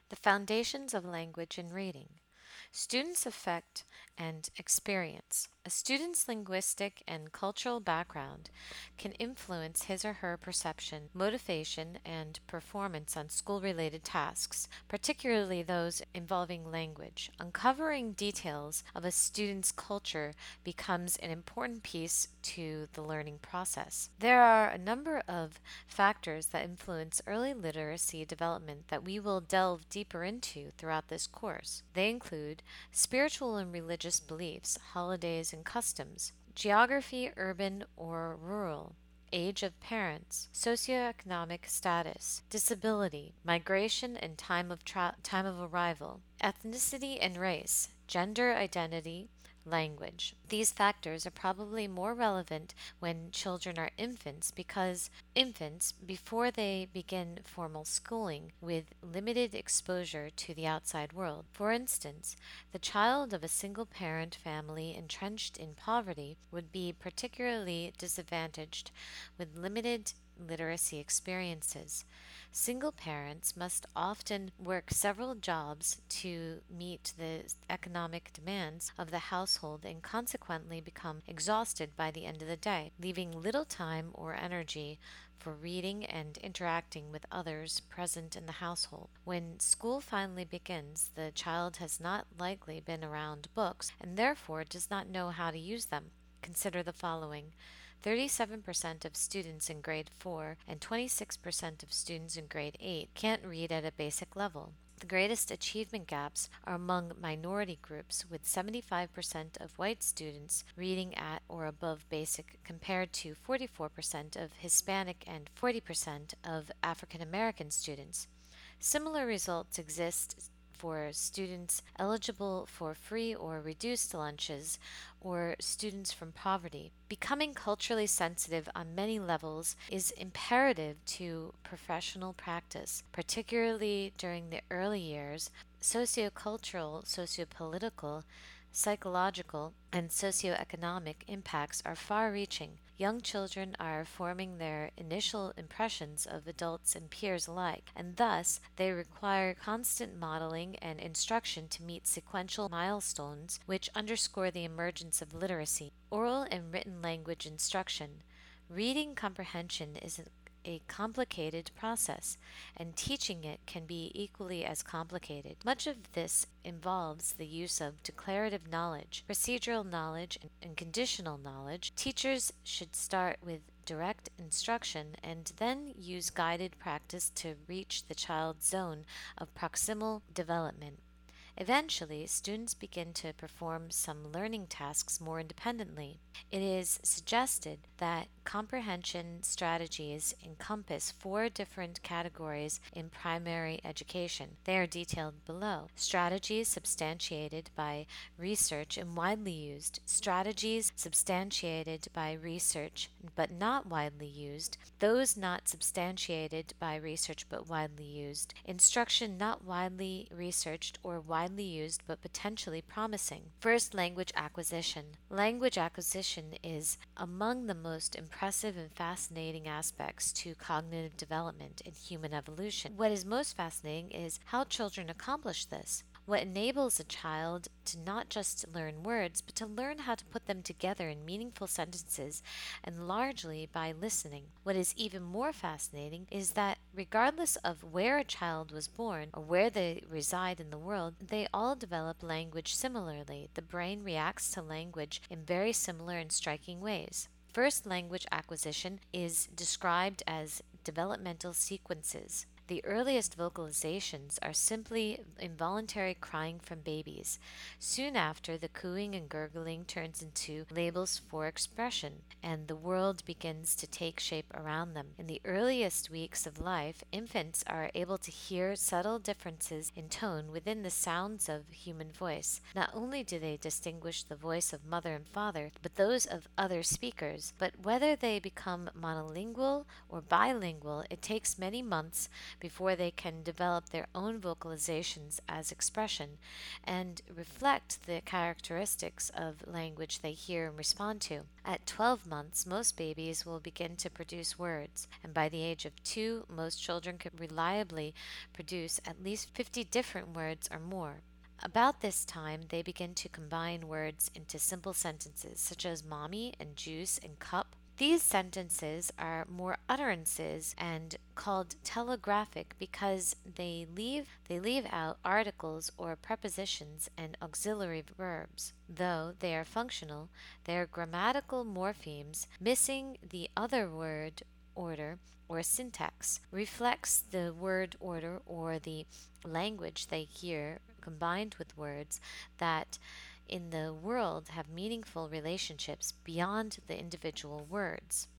The foundations of language and reading. Students' affect and experience. A student's linguistic and cultural background can influence his or her perception, motivation, and performance on school related tasks, particularly those involving language. Uncovering details of a student's culture becomes an important piece to the learning process. There are a number of factors that influence early literacy development that we will delve deeper into throughout this course. They include spiritual and religious beliefs, holidays and customs, geography, urban or rural, age of parents, socioeconomic status, disability, migration and time of arrival, ethnicity and race, gender identity, language. These factors are probably more relevant when children are infants because infants, before they begin formal schooling with limited exposure to the outside world. For instance, the child of a single parent family entrenched in poverty would be particularly disadvantaged with limited literacy experiences. Single parents must often work several jobs to meet the economic demands of the household and consequently become exhausted by the end of the day, leaving little time or energy for reading and interacting with others present in the household. When school finally begins, the child has not likely been around books and therefore does not know how to use them. Consider the following. 37% of students in grade 4 and 26% of students in grade 8 can't read at a basic level. The greatest achievement gaps are among minority groups, with 75% of white students reading at or above basic compared to 44% of Hispanic and 40% of African American students. Similar results exist for students eligible for free or reduced lunches or students from poverty. Becoming culturally sensitive on many levels is imperative to professional practice, particularly during the early years. Sociocultural, sociopolitical, psychological, and socioeconomic impacts are far reaching. Young children are forming their initial impressions of adults and peers alike, and thus they require constant modeling and instruction to meet sequential milestones which underscore the emergence of literacy. Oral and written language instruction. Reading comprehension is a complicated process, and teaching it can be equally as complicated. Much of this involves the use of declarative knowledge, procedural knowledge, and conditional knowledge. Teachers should start with direct instruction and then use guided practice to reach the child's zone of proximal development. Eventually, students begin to perform some learning tasks more independently. It is suggested that comprehension strategies encompass four different categories in primary education. They are detailed below. Strategies substantiated by research and widely used, strategies substantiated by research but not widely used, those not substantiated by research but widely used, instruction not widely researched or widely used but potentially promising. First, language acquisition. Language acquisition is among the most impressive and fascinating aspects to cognitive development in human evolution. What is most fascinating is how children accomplish this. What enables a child to not just learn words, but to learn how to put them together in meaningful sentences, and largely by listening. What is even more fascinating is that regardless of where a child was born or where they reside in the world, they all develop language similarly. The brain reacts to language in very similar and striking ways. First, language acquisition is described as developmental sequences. The earliest vocalizations are simply involuntary crying from babies. Soon after, the cooing and gurgling turns into labels for expression, and the world begins to take shape around them. In the earliest weeks of life, infants are able to hear subtle differences in tone within the sounds of human voice. Not only do they distinguish the voice of mother and father, but those of other speakers. But whether they become monolingual or bilingual, it takes many months before they can develop their own vocalizations as expression and reflect the characteristics of language they hear and respond to. At 12 months, most babies will begin to produce words, and by the age of 2, most children can reliably produce at least 50 different words or more. About this time, they begin to combine words into simple sentences such as mommy and juice and cup. These sentences are more utterances and called telegraphic because they leave out articles or prepositions and auxiliary verbs. Though they are functional, they are grammatical morphemes missing the other word order or syntax, reflects the word order or the language they hear combined with words that in the world have meaningful relationships beyond the individual words.